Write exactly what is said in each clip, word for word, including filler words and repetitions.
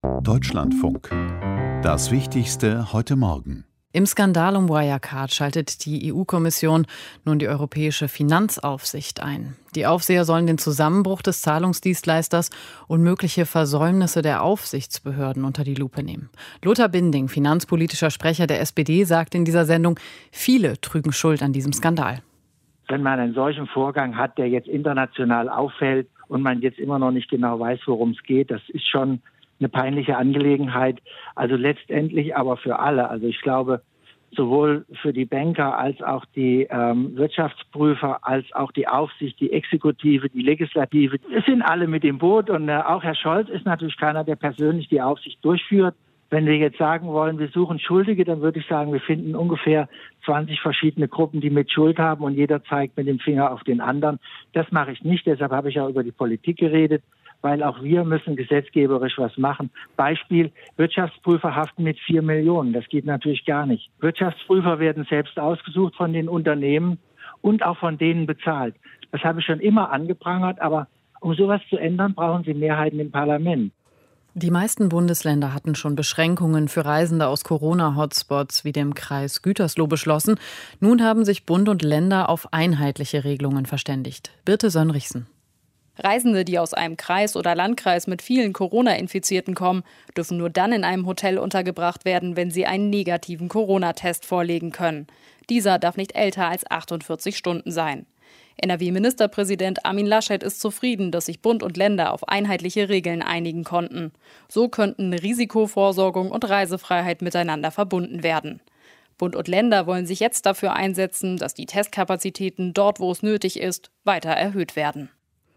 Deutschlandfunk. Das Wichtigste heute Morgen. Im Skandal um Wirecard schaltet die E U-Kommission nun die Europäische Finanzaufsicht ein. Die Aufseher sollen den Zusammenbruch des Zahlungsdienstleisters und mögliche Versäumnisse der Aufsichtsbehörden unter die Lupe nehmen. Lothar Binding, finanzpolitischer Sprecher der S P D, sagt in dieser Sendung, viele trügen Schuld an diesem Skandal. Wenn man einen solchen Vorgang hat, der jetzt international auffällt und man jetzt immer noch nicht genau weiß, worum es geht, das ist schon eine peinliche Angelegenheit. Also letztendlich aber für alle. Also ich glaube, sowohl für die Banker als auch die ähm, Wirtschaftsprüfer, als auch die Aufsicht, die Exekutive, die Legislative, es sind alle mit im Boot. Und äh, auch Herr Scholz ist natürlich keiner, der persönlich die Aufsicht durchführt. Wenn wir jetzt sagen wollen, wir suchen Schuldige, dann würde ich sagen, wir finden ungefähr zwanzig verschiedene Gruppen, die mit Schuld haben und jeder zeigt mit dem Finger auf den anderen. Das mache ich nicht, deshalb habe ich auch über die Politik geredet, weil auch wir müssen gesetzgeberisch was machen. Beispiel, Wirtschaftsprüfer haften mit vier Millionen. Das geht natürlich gar nicht. Wirtschaftsprüfer werden selbst ausgesucht von den Unternehmen und auch von denen bezahlt. Das habe ich schon immer angeprangert, aber um sowas zu ändern, brauchen Sie Mehrheiten im Parlament. Die meisten Bundesländer hatten schon Beschränkungen für Reisende aus Corona-Hotspots wie dem Kreis Gütersloh beschlossen. Nun haben sich Bund und Länder auf einheitliche Regelungen verständigt. Birte Sönnrichsen. Reisende, die aus einem Kreis oder Landkreis mit vielen Corona-Infizierten kommen, dürfen nur dann in einem Hotel untergebracht werden, wenn sie einen negativen Corona-Test vorlegen können. Dieser darf nicht älter als achtundvierzig Stunden sein. N R W-Ministerpräsident Armin Laschet ist zufrieden, dass sich Bund und Länder auf einheitliche Regeln einigen konnten. So könnten Risikovorsorgung und Reisefreiheit miteinander verbunden werden. Bund und Länder wollen sich jetzt dafür einsetzen, dass die Testkapazitäten dort, wo es nötig ist, weiter erhöht werden.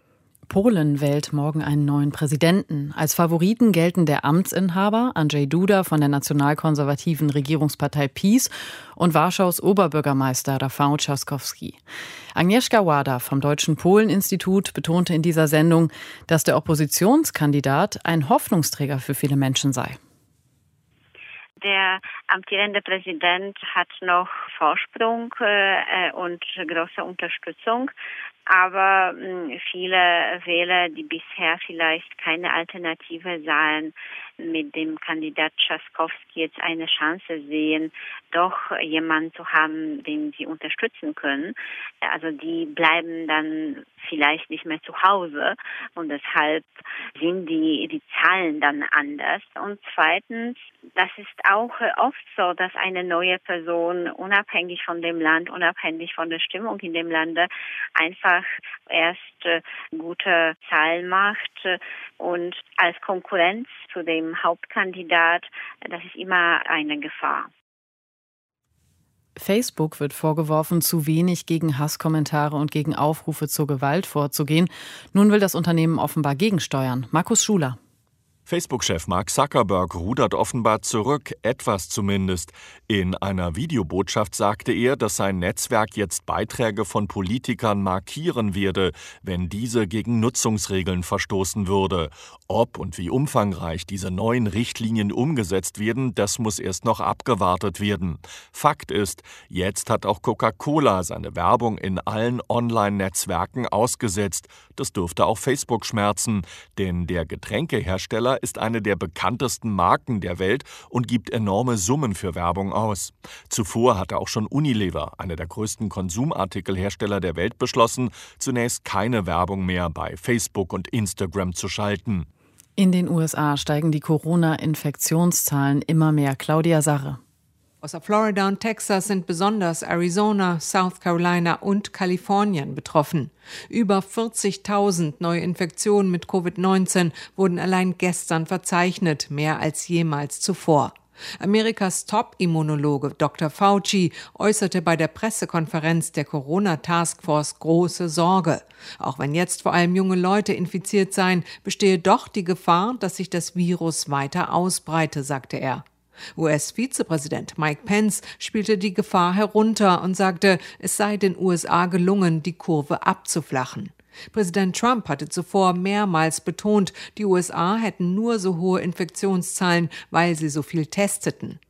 Polen wählt morgen einen neuen Präsidenten. Als Favoriten gelten der Amtsinhaber Andrzej Duda von der nationalkonservativen Regierungspartei PiS und Warschaus Oberbürgermeister Rafał Trzaskowski. Agnieszka Wada vom Deutschen Polen-Institut betonte in dieser Sendung, dass der Oppositionskandidat ein Hoffnungsträger für viele Menschen sei. Der amtierende Präsident hat noch Vorsprung äh, und große Unterstützung. Aber mh, viele Wähler, die bisher vielleicht keine Alternative sahen, mit dem Kandidat Trzaskowski jetzt eine Chance sehen, doch jemanden zu haben, den sie unterstützen können. Also die bleiben dann vielleicht nicht mehr zu Hause und deshalb sind die, die Zahlen dann anders. Und zweitens, das ist auch oft so, dass eine neue Person unabhängig von dem Land, unabhängig von der Stimmung in dem Lande einfach erst äh, gute Zahlen macht und als Konkurrenz zu dem Hauptkandidat, das ist immer eine Gefahr. Facebook wird vorgeworfen, zu wenig gegen Hasskommentare und gegen Aufrufe zur Gewalt vorzugehen. Nun will das Unternehmen offenbar gegensteuern. Markus Schuler. Facebook-Chef Mark Zuckerberg rudert offenbar zurück, etwas zumindest. In einer Videobotschaft sagte er, dass sein Netzwerk jetzt Beiträge von Politikern markieren werde, wenn diese gegen Nutzungsregeln verstoßen würde. Ob und wie umfangreich diese neuen Richtlinien umgesetzt werden, das muss erst noch abgewartet werden. Fakt ist, jetzt hat auch Coca-Cola seine Werbung in allen Online-Netzwerken ausgesetzt. Das dürfte auch Facebook schmerzen, denn der Getränkehersteller ist eine der bekanntesten Marken der Welt und gibt enorme Summen für Werbung aus. Zuvor hatte auch schon Unilever, einer der größten Konsumartikelhersteller der Welt, beschlossen, zunächst keine Werbung mehr bei Facebook und Instagram zu schalten. In den U S A steigen die Corona-Infektionszahlen immer mehr. Claudia Sarre. Außer Florida und Texas sind besonders Arizona, South Carolina und Kalifornien betroffen. Über vierzigtausend neue Infektionen mit Covid neunzehn wurden allein gestern verzeichnet, mehr als jemals zuvor. Amerikas Top-Immunologe Doktor Fauci äußerte bei der Pressekonferenz der Corona-Taskforce große Sorge. Auch wenn jetzt vor allem junge Leute infiziert seien, bestehe doch die Gefahr, dass sich das Virus weiter ausbreite, sagte er. U S-Vizepräsident Mike Pence spielte die Gefahr herunter und sagte, es sei den U S A gelungen, die Kurve abzuflachen. Präsident Trump hatte zuvor mehrmals betont, die U S A hätten nur so hohe Infektionszahlen, weil sie so viel testeten.